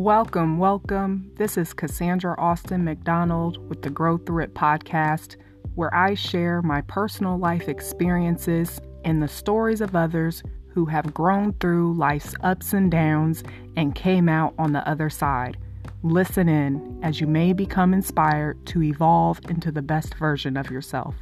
Welcome, welcome. This is Cassandra Austin McDonald with the Grow Through It podcast, where I share my personal life experiences and the stories of others who have grown through life's ups and downs and came out on the other side. Listen in as you may become inspired to evolve into the best version of yourself.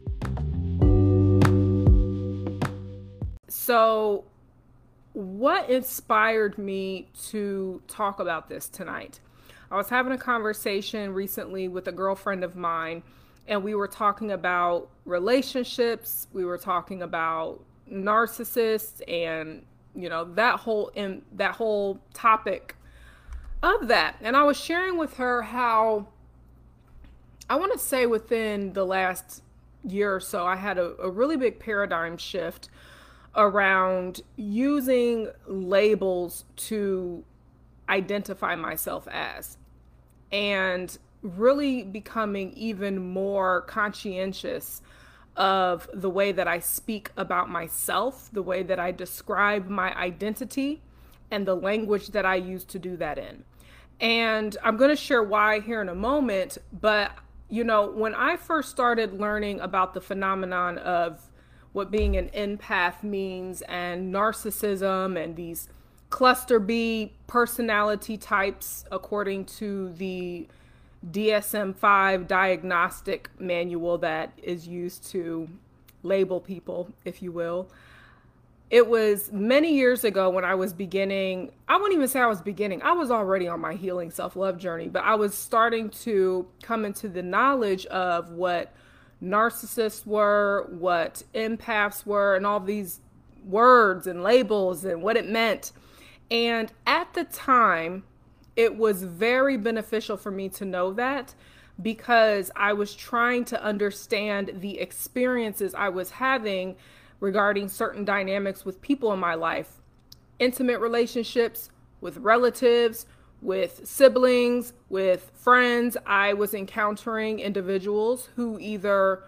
So, what inspired me to talk about this tonight? I was having a conversation recently with a girlfriend of mine, and we were talking about relationships. We were talking about narcissists and, that whole topic of that. And I was sharing with her how I want to say within the last year or so, I had a really big paradigm shift around using labels to identify myself as, and really becoming even more conscientious of the way that I speak about myself, the way that I describe my identity, and the language that I use to do that in. And I'm going to share why here in a moment, but when I first started learning about the phenomenon of what being an empath means and narcissism and these cluster B personality types, according to the DSM-5 diagnostic manual that is used to label people, if you will. It was many years ago when I was beginning, I wouldn't even say I was beginning, I was already on my healing self-love journey, but I was starting to come into the knowledge of what narcissists were, what empaths were, and all these words and labels and what it meant. And at the time, it was very beneficial for me to know that, because I was trying to understand the experiences I was having regarding certain dynamics with people in my life, intimate relationships with relatives, with siblings, with friends. I was encountering individuals who either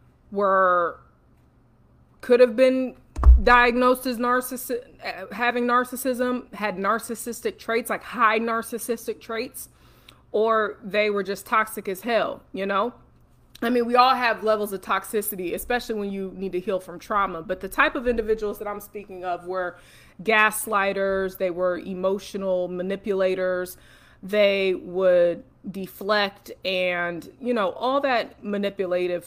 could have been diagnosed as having narcissism, had narcissistic traits, like high narcissistic traits, or they were just toxic as hell, I mean, we all have levels of toxicity, especially when you need to heal from trauma. But the type of individuals that I'm speaking of were gaslighters, they were emotional manipulators, they would deflect and, all that manipulative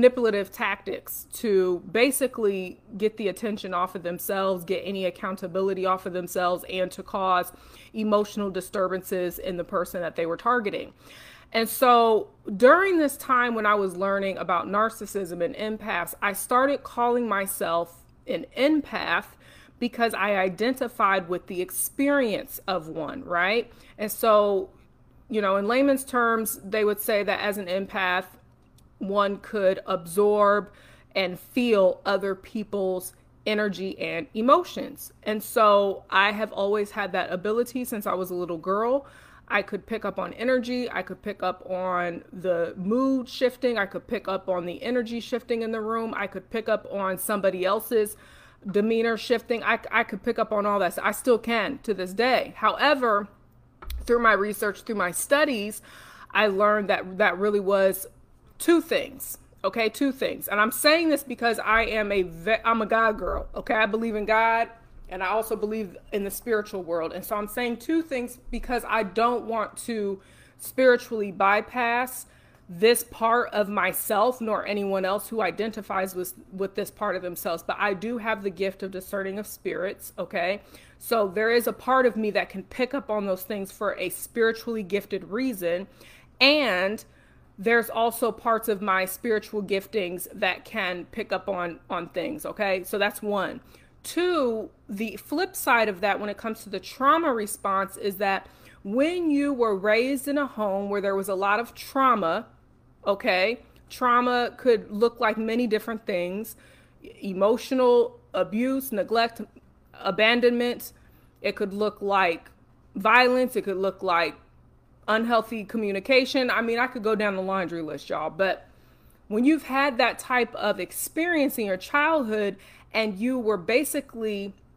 tactics to basically get the attention off of themselves, get any accountability off of themselves, and to cause emotional disturbances in the person that they were targeting. And so during this time when I was learning about narcissism and empaths, I started calling myself an empath because I identified with the experience of one, right? And so, in layman's terms, they would say that as an empath, one could absorb and feel other people's energy and emotions. And so I have always had that ability since I was a little girl. I could pick up on energy. I could pick up on the mood shifting. I could pick up on the energy shifting in the room. I could pick up on somebody else's demeanor shifting. I could pick up on all that. So I still can to this day. However, through my research, through my studies, I learned that really was two things. Okay, two things. And I'm saying this because I'm a God girl. Okay, I believe in God. And I also believe in the spiritual world. And so I'm saying two things because I don't want to spiritually bypass this part of myself, nor anyone else who identifies with this part of themselves. But I do have the gift of discerning of spirits, okay? So there is a part of me that can pick up on those things for a spiritually gifted reason. And there's also parts of my spiritual giftings that can pick up on things, okay? So that's one. Two, the flip side of that when it comes to the trauma response is that when you were raised in a home where there was a lot of trauma, okay, trauma could look like many different things: emotional abuse, neglect, abandonment. It could look like violence. It could look like unhealthy communication. I mean, I could go down the laundry list, y'all. But when you've had that type of experience in your childhood and you were basically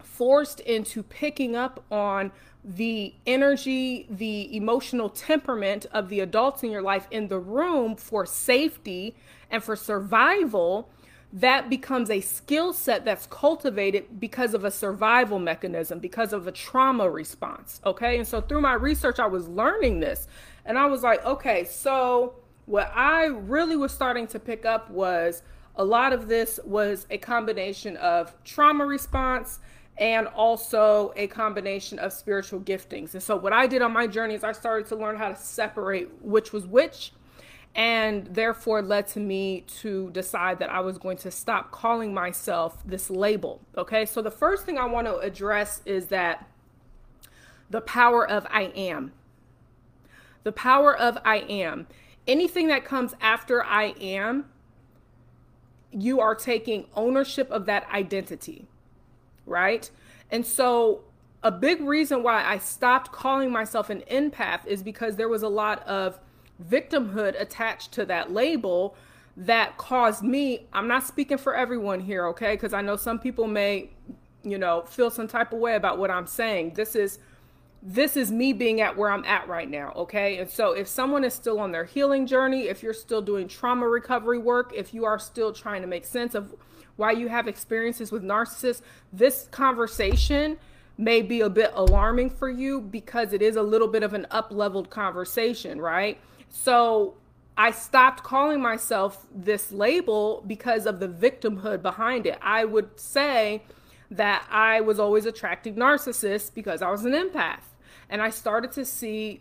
forced into picking up on the energy, the emotional temperament of the adults in your life in the room for safety and for survival, that becomes a skill set that's cultivated because of a survival mechanism, because of a trauma response. Okay. And so through my research, I was learning this and I was like, okay, so what I really was starting to pick up was a lot of this was a combination of trauma response and also a combination of spiritual giftings. And so what I did on my journey is I started to learn how to separate which was which, and therefore led to me to decide that I was going to stop calling myself this label. Okay, so the first thing I want to address is that the power of I am. The power of I am. Anything that comes after I am, you are taking ownership of that identity, right? And so a big reason why I stopped calling myself an empath is because there was a lot of victimhood attached to that label that caused me, I'm not speaking for everyone here, okay? Because I know some people may, feel some type of way about what I'm saying. This is me being at where I'm at right now, okay? And so if someone is still on their healing journey, if you're still doing trauma recovery work, if you are still trying to make sense of why you have experiences with narcissists, this conversation may be a bit alarming for you because it is a little bit of an up-leveled conversation, right? So I stopped calling myself this label because of the victimhood behind it. I would say that I was always attracting narcissists because I was an empath. And I started to see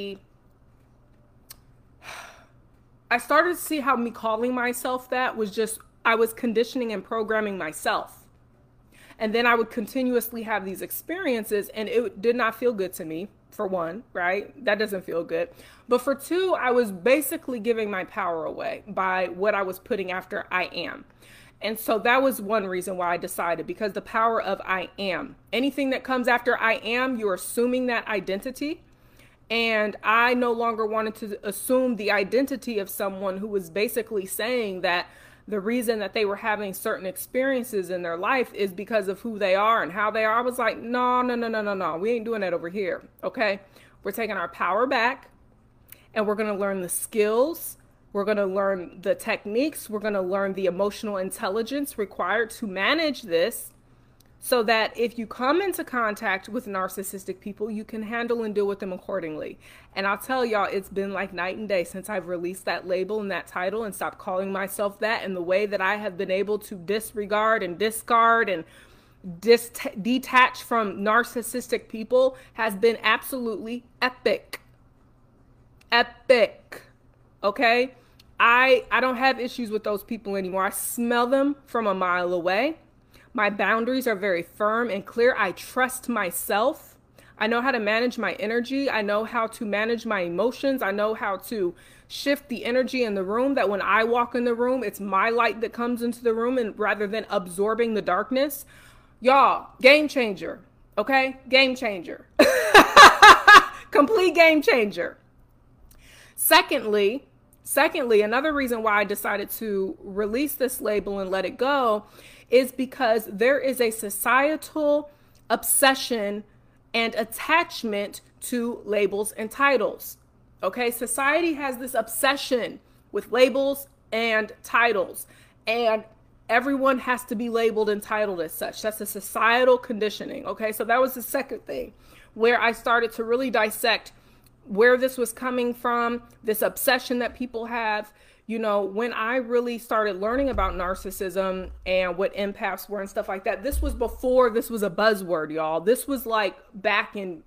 how me calling myself that was just, I was conditioning and programming myself. And then I would continuously have these experiences and it did not feel good to me, for one, right? That doesn't feel good. But for two, I was basically giving my power away by what I was putting after I am. And so that was one reason why I decided, because the power of I am. Anything that comes after I am, you're assuming that identity. And I no longer wanted to assume the identity of someone who was basically saying that the reason that they were having certain experiences in their life is because of who they are and how they are. I was like, no. We ain't doing that over here. Okay. We're taking our power back and we're going to learn the skills. We're going to learn the techniques. We're going to learn the emotional intelligence required to manage this so that if you come into contact with narcissistic people, you can handle and deal with them accordingly. And I'll tell y'all, it's been like night and day since I've released that label and that title and stopped calling myself that. And the way that I have been able to disregard and discard and detach from narcissistic people has been absolutely epic. Epic. Okay? I don't have issues with those people anymore. I smell them from a mile away. My boundaries are very firm and clear. I trust myself. I know how to manage my energy. I know how to manage my emotions. I know how to shift the energy in the room, that when I walk in the room, it's my light that comes into the room and rather than absorbing the darkness. Y'all, game changer. Okay? Game changer. Complete game changer. Secondly, another reason why I decided to release this label and let it go is because there is a societal obsession and attachment to labels and titles. Okay, society has this obsession with labels and titles, and everyone has to be labeled and titled as such. That's a societal conditioning. Okay, so that was the second thing where I started to really dissect where this was coming from, this obsession that people have. When I really started learning about narcissism and what empaths were and stuff like that, this was before this was a buzzword, y'all. This was like back in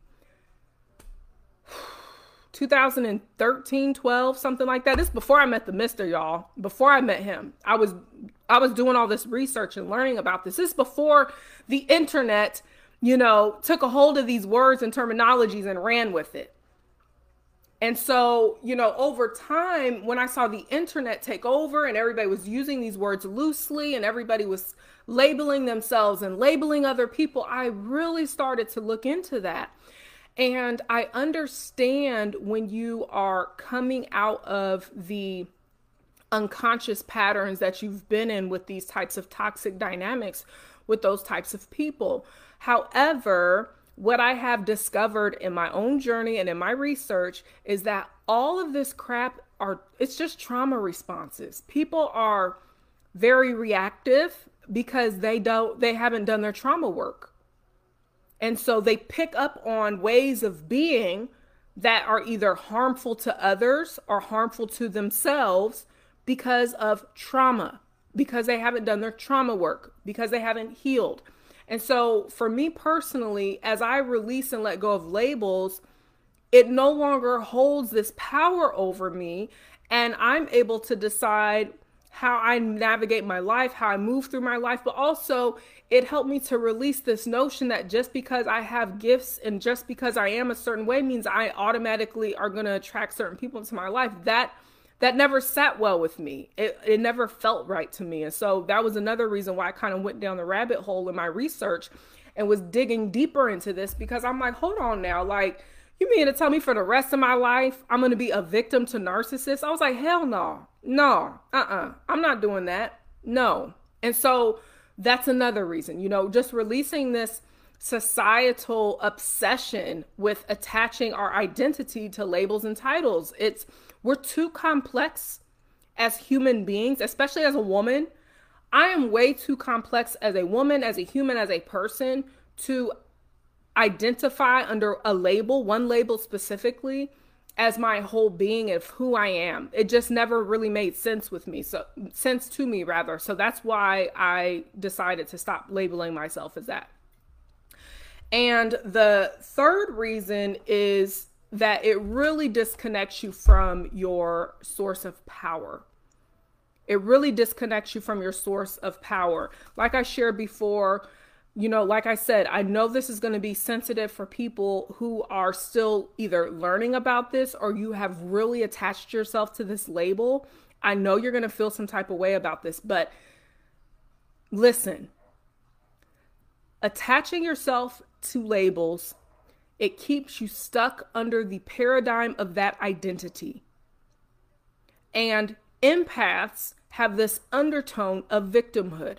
2013, 12, something like that. This is before I met the Mister, y'all. Before I met him, I was doing all this research and learning about this. This is before the internet, took a hold of these words and terminologies and ran with it. And so, over time, when I saw the internet take over and everybody was using these words loosely and everybody was labeling themselves and labeling other people, I really started to look into that. And I understand when you are coming out of the unconscious patterns that you've been in with these types of toxic dynamics with those types of people. However, what I have discovered in my own journey and in my research is that all of this crap it's just trauma responses. People are very reactive because they haven't done their trauma work. And so they pick up on ways of being that are either harmful to others or harmful to themselves because of trauma, because they haven't done their trauma work, because they haven't healed. And so for me personally, as I release and let go of labels, it no longer holds this power over me, and I'm able to decide how I navigate my life, how I move through my life, but also it helped me to release this notion that just because I have gifts and just because I am a certain way means I automatically are going to attract certain people into my life. That never sat well with me. It never felt right to me. And so that was another reason why I kind of went down the rabbit hole in my research and was digging deeper into this, because I'm like, hold on now, like, you mean to tell me for the rest of my life I'm going to be a victim to narcissists? I was like, hell no. I'm not doing that. No. And so that's another reason, just releasing this societal obsession with attaching our identity to labels and titles. We're too complex as human beings, especially as a woman. I am way too complex as a woman, as a human, as a person to identify under a label, one label specifically, as my whole being of who I am. It just never really made sense to me. So that's why I decided to stop labeling myself as that. And the third reason is that it really disconnects you from your source of power. It really disconnects you from your source of power. Like I shared before, like I said, I know this is going to be sensitive for people who are still either learning about this or you have really attached yourself to this label. I know you're going to feel some type of way about this, but listen, attaching yourself to labels, it keeps you stuck under the paradigm of that identity. And empaths have this undertone of victimhood.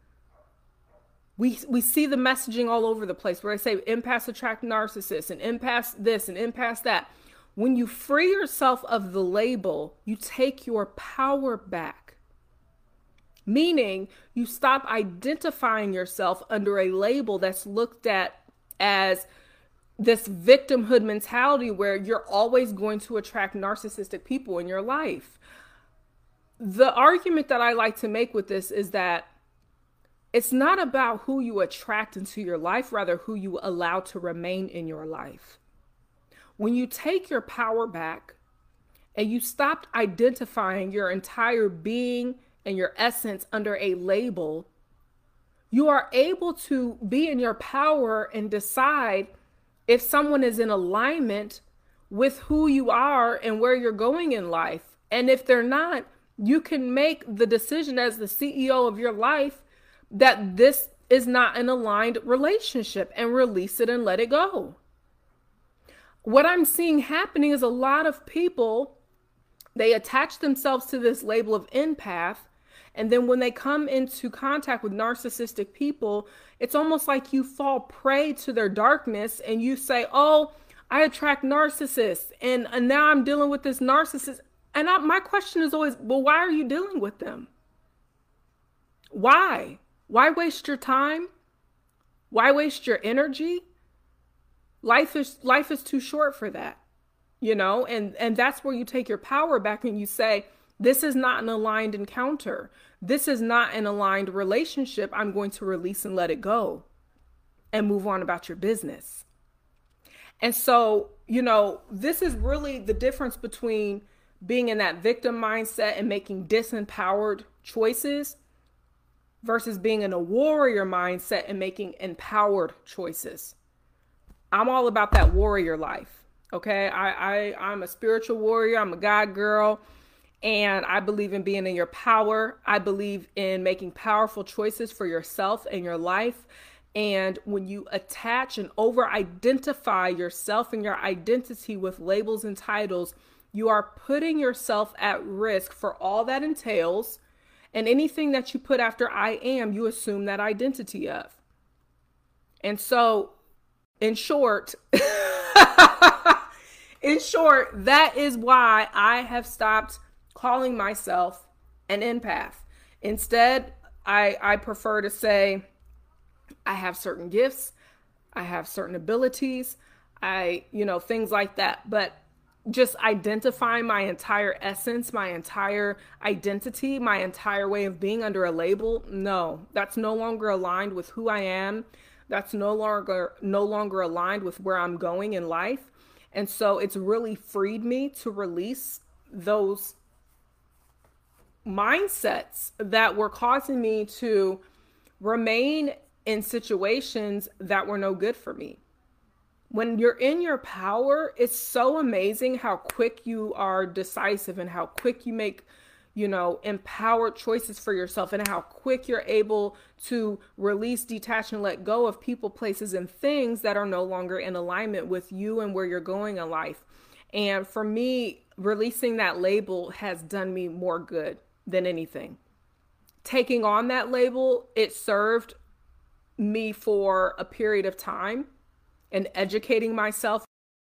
We see the messaging all over the place where I say empaths attract narcissists and empaths this and empaths that. When you free yourself of the label, you take your power back. Meaning you stop identifying yourself under a label that's looked at as this victimhood mentality where you're always going to attract narcissistic people in your life. The argument that I like to make with this is that it's not about who you attract into your life, rather who you allow to remain in your life. When you take your power back and you stop identifying your entire being and your essence under a label, you are able to be in your power and decide if someone is in alignment with who you are and where you're going in life. And if they're not, you can make the decision as the CEO of your life that this is not an aligned relationship and release it and let it go. What I'm seeing happening is a lot of people, they attach themselves to this label of empath. And then when they come into contact with narcissistic people, it's almost like you fall prey to their darkness and you say, oh, I attract narcissists and now I'm dealing with this narcissist. And my question is always, well, why are you dealing with them? Why? Why waste your time? Why waste your energy? Life is too short for that, and that's where you take your power back and you say, this is not an aligned encounter. This is not an aligned relationship. I'm going to release and let it go and move on about your business. And so, this is really the difference between being in that victim mindset and making disempowered choices versus being in a warrior mindset and making empowered choices. I'm all about that warrior life. Okay. I'm a spiritual warrior. I'm a God girl. And I believe in being in your power. I believe in making powerful choices for yourself and your life. And when you attach and over-identify yourself and your identity with labels and titles, You are putting yourself at risk for all that entails, and anything that you put after I am, you assume that identity of. And so, in short, that is why I have stopped calling myself an empath. Instead, I prefer to say I have certain gifts, I have certain abilities, things like that. But just identifying my entire essence, my entire identity, my entire way of being under a label, no, that's no longer aligned with who I am. That's no longer aligned with where I'm going in life. And so it's really freed me to release those mindsets that were causing me to remain in situations that were no good for me. When you're in your power, it's so amazing how quick you are decisive and how quick you make, empowered choices for yourself, and how quick you're able to release, detach, and let go of people, places, and things that are no longer in alignment with you and where you're going in life. And for me, releasing that label has done me more good than anything. Taking on that label, it served me for a period of time, and educating myself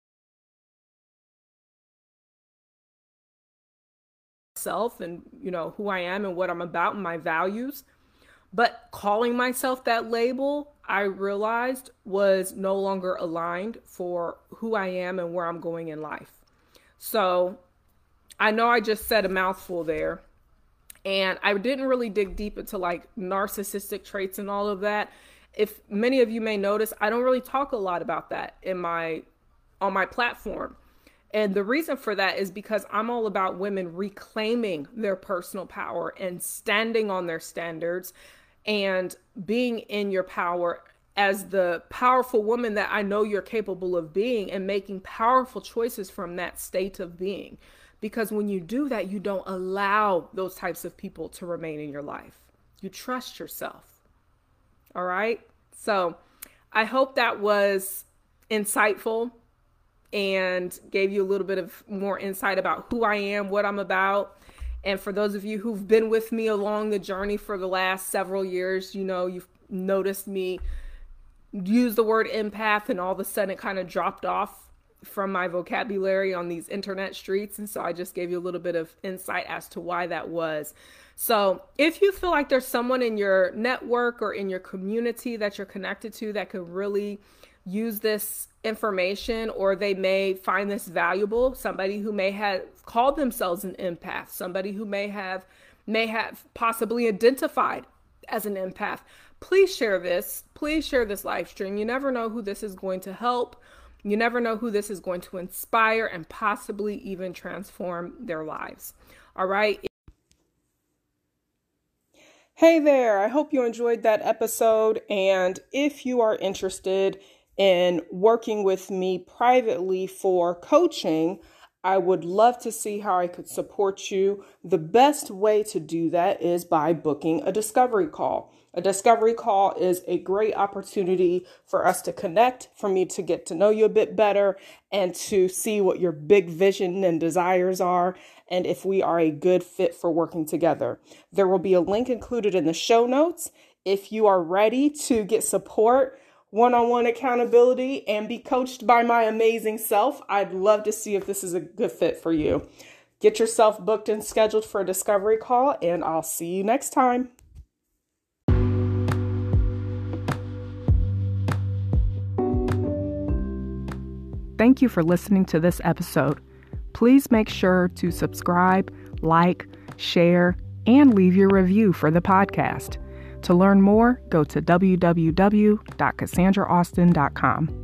and who I am and what I'm about and my values. But calling myself that label, I realized, was no longer aligned for who I am and where I'm going in life. So I know I just said a mouthful there, and I didn't really dig deep into like narcissistic traits and all of that. If many of you may notice, I don't really talk a lot about that on my platform. And the reason for that is because I'm all about women reclaiming their personal power and standing on their standards and being in your power as the powerful woman that I know you're capable of being, and making powerful choices from that state of being. Because when you do that, you don't allow those types of people to remain in your life. You trust yourself. All right. So I hope that was insightful and gave you a little bit of more insight about who I am, what I'm about. And for those of you who've been with me along the journey for the last several years, you've noticed me use the word empath, and all of a sudden it kind of dropped off from my vocabulary on these internet streets. And so I just gave you a little bit of insight as to why that was. So if you feel like there's someone in your network or in your community that you're connected to that could really use this information, or they may find this valuable, somebody who may have called themselves an empath, somebody who may have possibly identified as an empath, please share this. Please share this live stream. You never know who this is going to help. You never know who this is going to inspire and possibly even transform their lives. All right. Hey there, I hope you enjoyed that episode. And if you are interested in working with me privately for coaching, I would love to see how I could support you. The best way to do that is by booking a discovery call. A discovery call is a great opportunity for us to connect, for me to get to know you a bit better, and to see what your big vision and desires are, and if we are a good fit for working together. There will be a link included in the show notes. If you are ready to get support, one-on-one accountability, and be coached by my amazing self, I'd love to see if this is a good fit for you. Get yourself booked and scheduled for a discovery call, and I'll see you next time. Thank you for listening to this episode. Please make sure to subscribe, like, share, and leave your review for the podcast. To learn more, go to www.cassandraaustin.com.